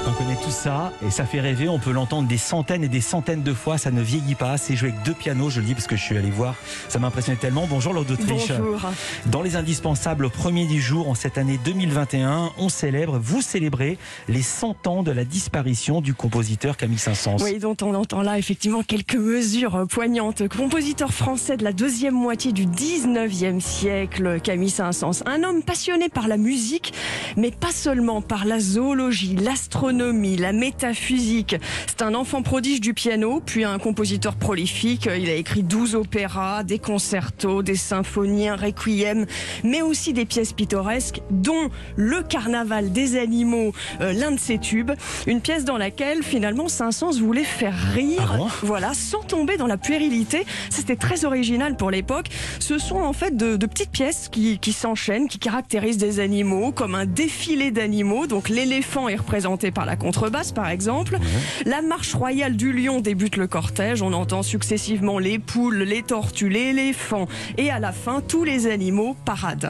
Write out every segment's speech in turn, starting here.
On connaît tout ça et ça fait rêver, on peut l'entendre des centaines et des centaines de fois, ça ne vieillit pas, c'est joué avec 2 pianos, je le dis parce que je suis allé voir, ça m'a impressionné tellement. Bonjour Laure d'Autriche. Bonjour. Dans les indispensables, au premier du jour, en cette année 2021, vous célébrez les 100 ans de la disparition du compositeur Camille Saint-Saëns. Oui, dont on entend là effectivement quelques mesures poignantes. Compositeur français de la deuxième moitié du 19e siècle, Camille Saint-Saëns. Un homme passionné par la musique, mais pas seulement, par la zoologie, l'astronomie, la métaphysique. C'est un enfant prodige du piano, puis un compositeur prolifique. Il a écrit 12 opéras, des concertos, des symphonies, un requiem, mais aussi des pièces pittoresques, dont Le Carnaval des animaux, l'un de ses tubes. Une pièce dans laquelle, finalement, Saint-Saëns voulait faire rire, voilà, sans tomber dans la puérilité. C'était très original pour l'époque. Ce sont en fait de petites pièces qui s'enchaînent, qui caractérisent des animaux, comme un défilé d'animaux. Donc l'éléphant est représenté par la contrebasse, par exemple. La marche royale du lion débute le cortège. On entend successivement les poules, les tortues, l'éléphant et à la fin, tous les animaux paradent.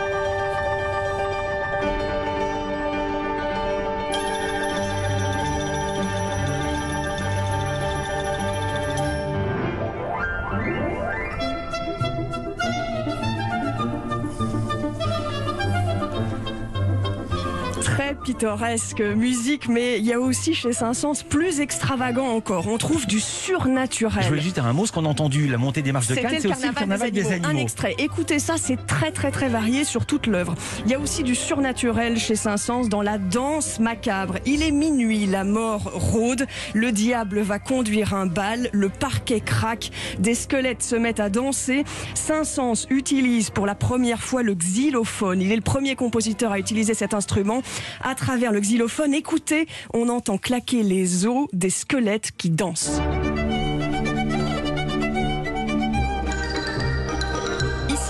Très pittoresque musique, mais il y a aussi chez Saint-Saëns plus extravagant encore. On trouve du surnaturel. Je voulais juste dire un mot, ce qu'on a entendu, la montée des marches de Cannes, c'est aussi le carnaval des animaux. Un extrait. Écoutez ça, c'est très très très varié sur toute l'œuvre. Il y a aussi du surnaturel chez Saint-Saëns dans la danse macabre. Il est minuit, la mort rôde, le diable va conduire un bal, le parquet craque, des squelettes se mettent à danser. Saint-Saëns utilise pour la première fois le xylophone. Il est le premier compositeur à utiliser cet instrument. À travers le xylophone, écoutez, on entend claquer les os des squelettes qui dansent. Ici.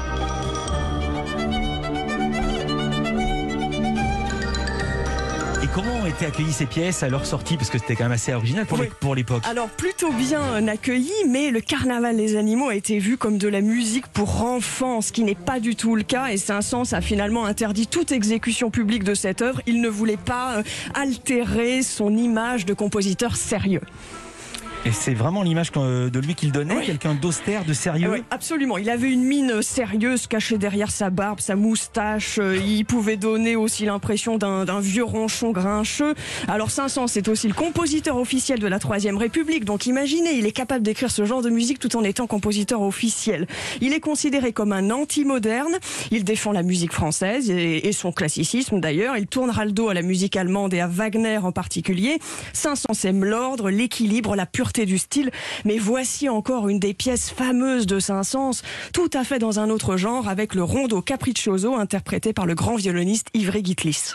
Et comment ont été accueillies ces pièces à leur sortie? Parce que c'était quand même assez original pour l'époque. Alors plutôt bien accueilli, mais le Carnaval des animaux a été vu comme de la musique pour enfants, ce qui n'est pas du tout le cas. Et Saint-Saëns a finalement interdit toute exécution publique de cette œuvre. Il ne voulait pas altérer son image de compositeur sérieux. Et c'est vraiment l'image de lui qu'il donnait, quelqu'un d'austère, de sérieux. Oui, absolument. Il avait une mine sérieuse cachée derrière sa barbe, sa moustache. Il pouvait donner aussi l'impression d'un vieux ronchon grincheux. Alors Saint-Saëns est aussi le compositeur officiel de la Troisième République. Donc imaginez, il est capable d'écrire ce genre de musique tout en étant compositeur officiel. Il est considéré comme un anti-moderne. Il défend la musique française et son classicisme d'ailleurs. Il tournera le dos à la musique allemande et à Wagner en particulier. Saint-Saëns aime l'ordre, l'équilibre, la pureté du style, mais voici encore une des pièces fameuses de Saint-Saëns, tout à fait dans un autre genre, avec le rondo capriccioso interprété par le grand violoniste Ivry Gitlis.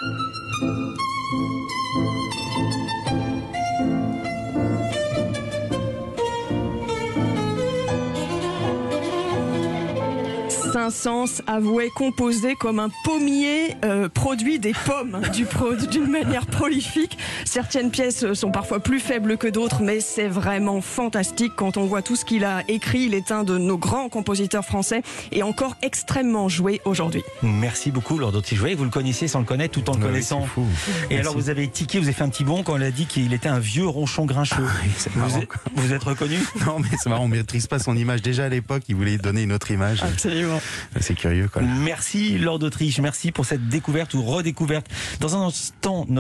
Saint-Saëns avouait composer comme un pommier produit des pommes d'une manière prolifique. Certaines pièces sont parfois plus faibles que d'autres, mais c'est vraiment fantastique quand on voit tout ce qu'il a écrit. Il est un de nos grands compositeurs français et encore extrêmement joué aujourd'hui. Merci beaucoup Laure d'Autriche. Vous le connaissiez sans le connaître, tout en le connaissant. Fou. Et alors vous avez tiqué, vous avez fait un petit bond quand on a dit qu'il était un vieux ronchon grincheux. Vous êtes reconnu? Non mais c'est marrant, on ne maîtrise pas son image. Déjà à l'époque, il voulait donner une autre image. Absolument. C'est curieux quoi. Merci Laure d'Autriche, merci pour cette découverte ou redécouverte. Dans un instant,